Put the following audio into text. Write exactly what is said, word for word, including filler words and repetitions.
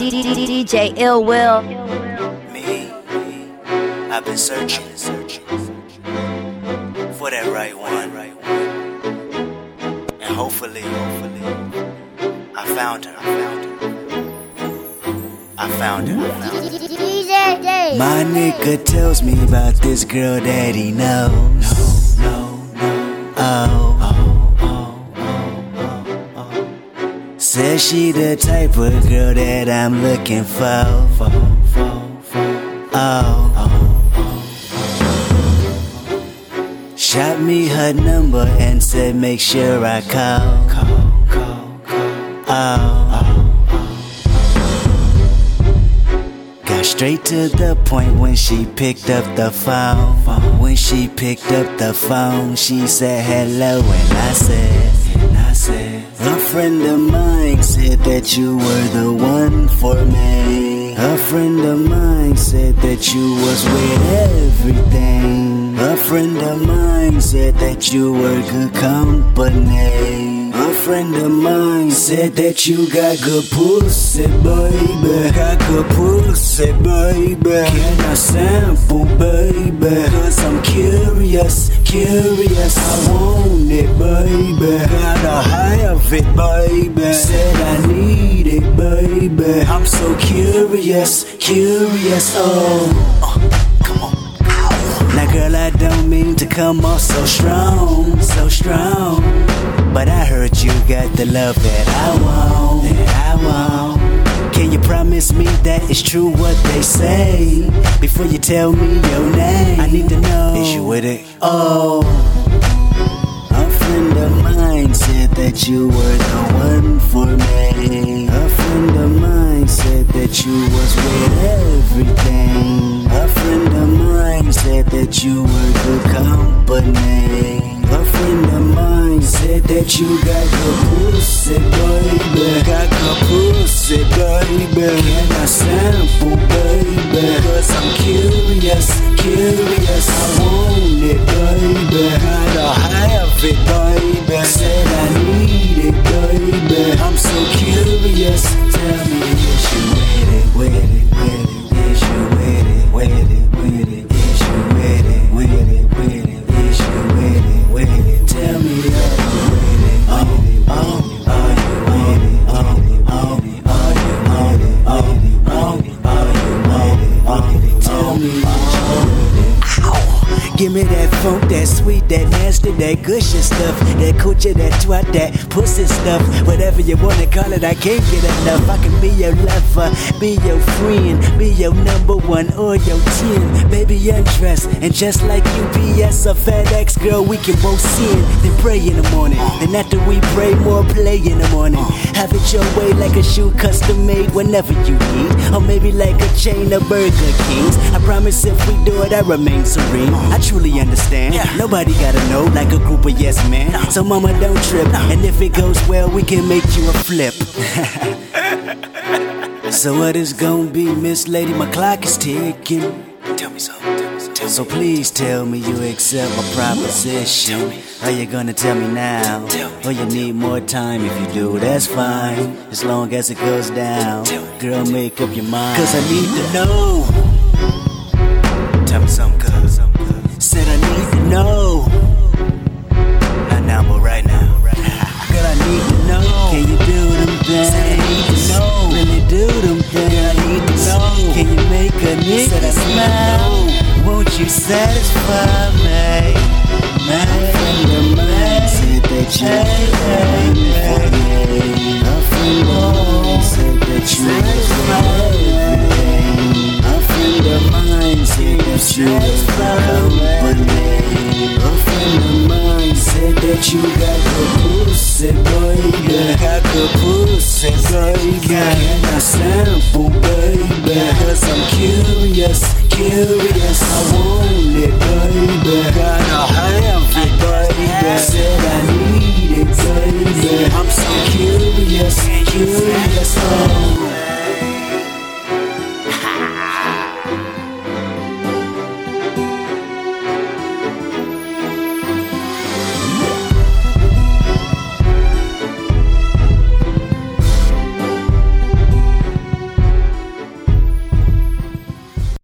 D J Ill Will. Me, I've been searching for that right one, and hopefully, hopefully, I found her. I found her. I found her. I found her. My nigga tells me about this girl that he knows. No, no, no. Oh, oh, oh, oh, oh. Says she the type of girl that I'm looking for. For, for, for. Oh, oh, oh. Shot me her number and said make sure I call. Call, call, call. Oh, oh. Straight to the point when she picked up the phone. When she picked up the phone, she said hello, and I said, and I said, a friend of mine said that you were the one for me. A friend of mine said that you was with everything. A friend of mine said that you were good company. A friend of mine said that you got good pussy, baby. Got good pussy, baby. Can I sample, baby? Cause I'm curious, curious. I want it, baby. Gotta have it, baby. Said I need it, baby. I'm so curious, curious. Oh, uh, come on. Now girl, I don't mean to come off so strong, so strong, but I heard you got the love that I want, that I want. Can you promise me that it's true what they say? Before you tell me your name, I need to know, is you with it? Oh, a friend of mine said that you were the one for me. A friend of mine said that you was with everything. A friend of mine said that you were good company. A friend of mine said that you got good pussy, baby. Got good pussy, baby. Can I sample, baby? Cause I'm curious, curious. I want it, baby. Gotta have it, baby. Said I need it, baby. I'm so curious. Tell me, is you with it, with it, with it? Is you with it, with it, with it? Is you with it, with it, with it? Is you with it, with it? Tell me, are you with it? Oh, oh, are you with it? Oh, oh, are you with it? Oh, oh, are you with it? Tell me, are you with it? Give me that funk, that sweet, that nasty, that gushy stuff, that coochie, that twat, that pussy stuff. Whatever you wanna call it, I can't get enough. I can be your lover, be your friend, be your number one or your ten. Baby, undress, and just like U P S or FedEx, girl, we can both sin. Then pray in the morning, then after we pray, more play in the morning. Have it your way like a shoe custom made whenever you need, or maybe like a chain of Burger Kings. I promise if we do it, I remain serene. I truly understand, yeah. Nobody gotta know like a group of yes men. No. So mama don't trip, no. And if it goes well, we can make you a flip. So what is gonna be, Miss Lady? My clock is ticking. Tell me something, tell me something. So please tell me you accept my proposition. Are you gonna tell me now? Tell me. Or you need more time? If you do, that's fine, as long as it goes down. Girl, make up your mind, cause I need to know. Tell me something good. Said I need to know. Not now, but right now. Girl, I need to know. Can you do them things? Said I need to know. Really do them things. Girl, I need to know. Can you make a nigga smile? Won't you satisfy me? My friend of mine said that you were for me. A friend of mine said that you was everything. A friend of mine said that you was company. A friend of mine said that you got good pussy, baby. Got good pussy, baby. Can I sample, baby? Cause I'm curious, curious. I want